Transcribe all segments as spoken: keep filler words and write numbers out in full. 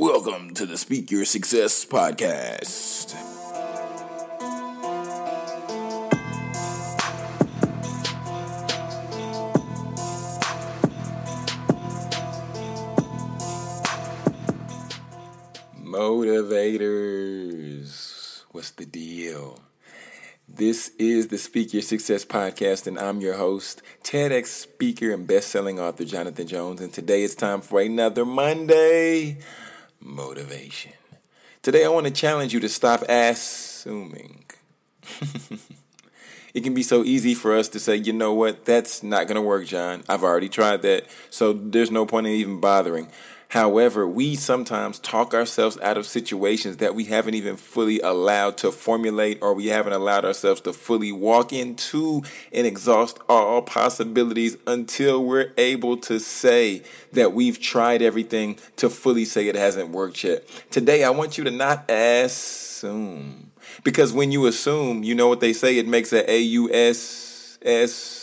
Welcome to the Speak Your Success podcast. Motivators, what's the deal? This is the Speak Your Success podcast, and I'm your host, TEDx speaker and best-selling author Jonathan Jones, and today it's time for another Monday motivation. Today I want to challenge you to stop assuming. It can be so easy for us to say, you know what, that's not going to work, John. I've already tried that, so there's no point in even bothering. However, we sometimes talk ourselves out of situations that we haven't even fully allowed to formulate, or we haven't allowed ourselves to fully walk into and exhaust all possibilities until we're able to say that we've tried everything to fully say it hasn't worked yet. Today, I want you to not assume. Because when you assume, you know what they say, it makes a A U S S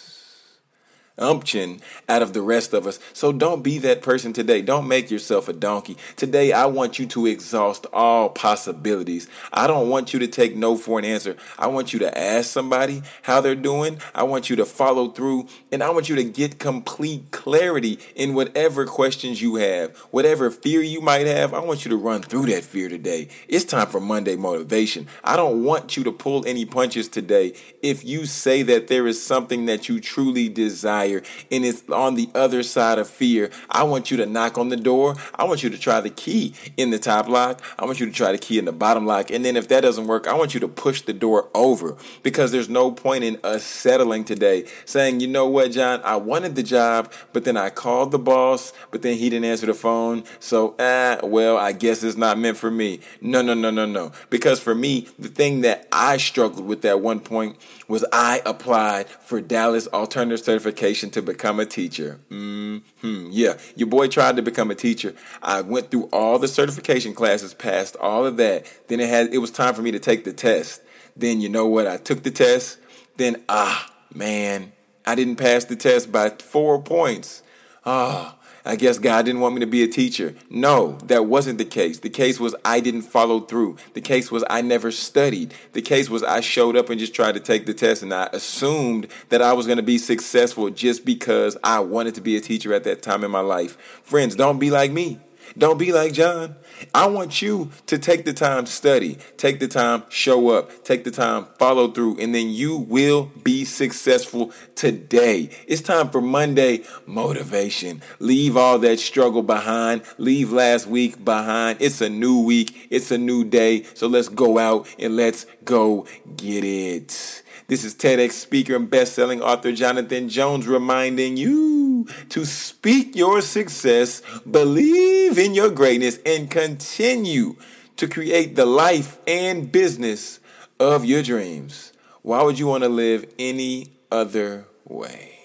umption out of the rest of us. So don't be that person today. Don't make yourself a donkey. Today, I want you to exhaust all possibilities. I don't want you to take no for an answer. I want you to ask somebody how they're doing. I want you to follow through, and I want you to get complete clarity in whatever questions you have, whatever fear you might have. I want you to run through that fear today. It's time for Monday motivation. I don't want you to pull any punches today. If you say that there is something that you truly desire, and it's on the other side of fear, I want you to knock on the door. I want you to try the key in the top lock. I want you to try the key in the bottom lock. And then if that doesn't work, I want you to push the door over, because there's no point in us settling today saying, you know what, John, I wanted the job, but then I called the boss, but then he didn't answer the phone. So, ah, well, I guess it's not meant for me. No, no, no, no, no. Because for me, the thing that I struggled with at one point was I applied for Dallas Alternative Certification to become a teacher. Mm-hmm. Yeah, your boy tried to become a teacher. I went through all the certification classes, passed all of that. Then it had it was time for me to take the test. Then you know what? I took the test. Then, ah, man, I didn't pass the test by four points. Ah, I guess God didn't want me to be a teacher. No, that wasn't the case. The case was I didn't follow through. The case was I never studied. The case was I showed up and just tried to take the test, and I assumed that I was going to be successful just because I wanted to be a teacher at that time in my life. Friends, don't be like me. Don't be like John. I want you to take the time, study, take the time, show up, take the time, follow through, and then you will be successful today. It's time for Monday motivation. Leave all that struggle behind. Leave last week behind. It's a new week. It's a new day. So let's go out and let's go get it. This is TEDx speaker and best-selling author Jonathan Jones reminding you to speak your success, believe in your greatness, and continue to create the life and business of your dreams. Why would you want to live any other way?